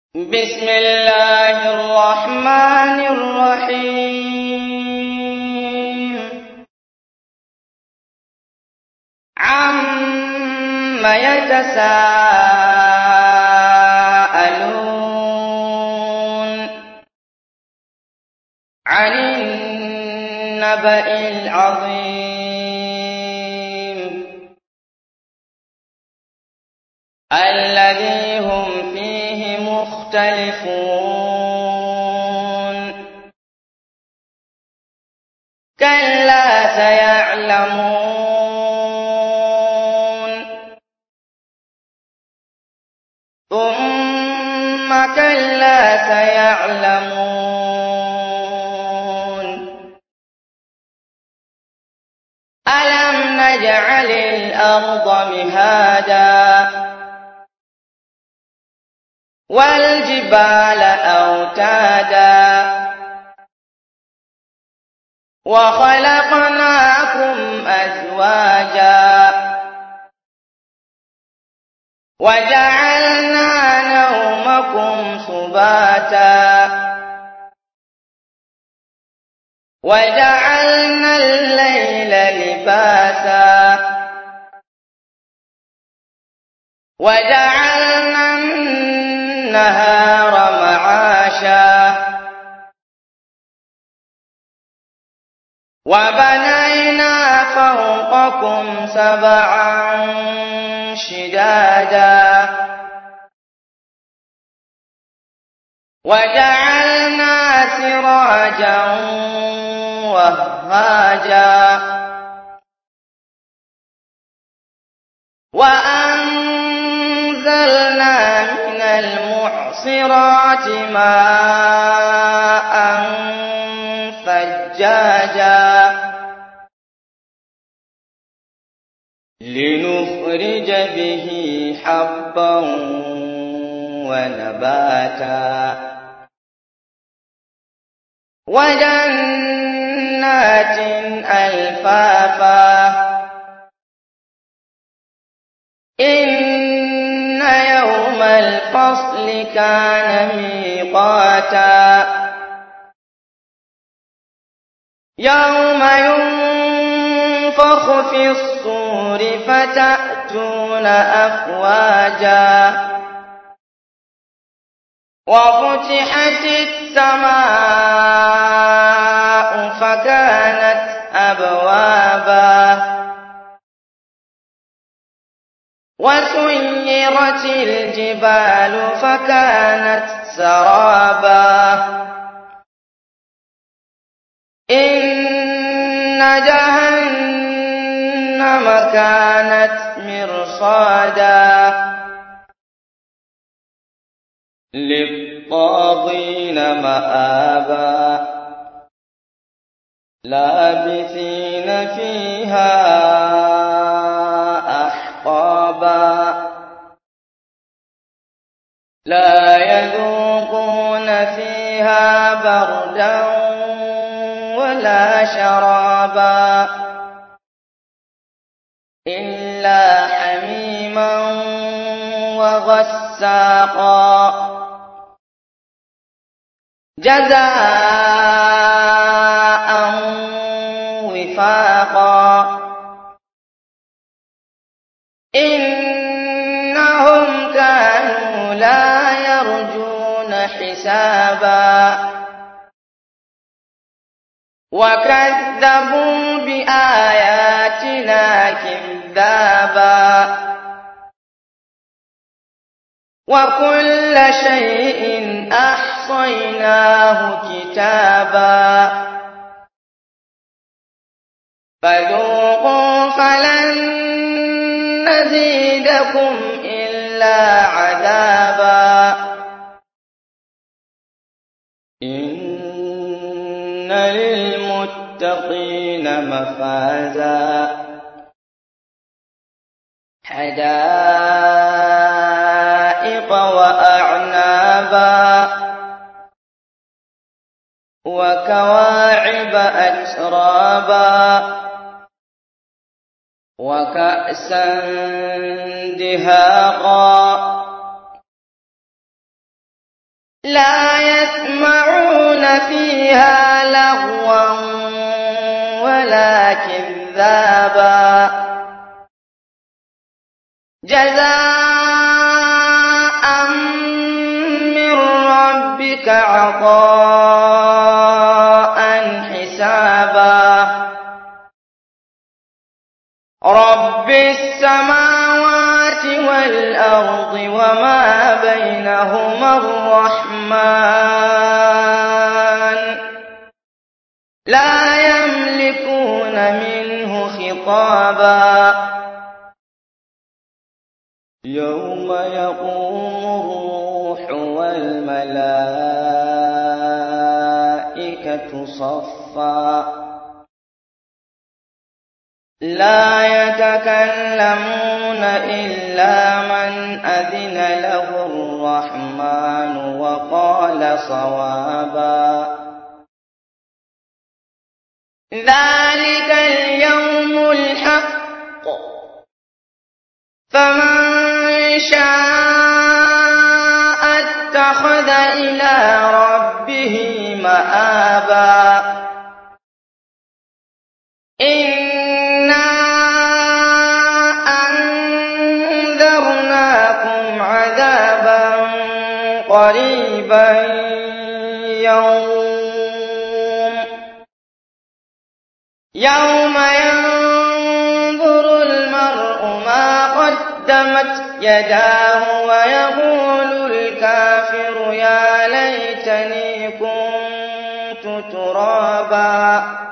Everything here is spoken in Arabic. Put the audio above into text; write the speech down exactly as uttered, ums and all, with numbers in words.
بسم الله الرحمن الرحيم عَمَّ يتساءلون عن النبأ العظيم الذي هم فيه مختلفون كلا سيعلمون ثم كلا سيعلمون ألم نجعل الأرض مهادا والجبال أوتادا وخلقناكم أزواجا وجعلنا نومكم سباتا وجعلنا الليل لباسا وجعلنا النهار معاشا وبنينا فوقكم سبعا شدادا وجعلنا سراجا وهاجا وأنزلنا من المعصرات ماء ثجاجا لنخرج به حبا ونباتا وجنات ألفافا إن يوم الفصل كان ميقاتا يوم ينفخ في الصور فتأتون أفواجا وفتحت السماء فكانت أبوابا وسيرت الجبال فكانت سرابا إن جهنم كانت مرصادا للطاغين مآبا لابثين فيها أحقابا لا يذوقون فيها بردا ولا شرابا إلا حميما وغساقا جزاء وفاقا إنهم كانوا لا يرجون حسابا وكذبوا بآياتنا كذابا وكل شيء أحصيناه كتابا فذوقوا فلن نزيدكم إلا عذابا إن للمتقين مفازا حدائق وأعنابا وكواعب أترابا وكأسا دهاقا لا يسمعون فيها لغوا ولا كذابا جزاء من ربك عطاء حسابا رب السماوات والأرض وما بينهما الرحمن لا يملكون منه خطابا يوم يقوم الروح والملائكة صفا لا يتكلمون إلا من أذن له الرحمن وقال صوابا ذلك اليوم الحق فمن شاء اتخذ إلى ربه مآبا إنا أنذرناكم عذابا قريبا يوم يوم ينظر المرء ما قدمت يداه ويقول الكافر يا ليتني كنت ترابا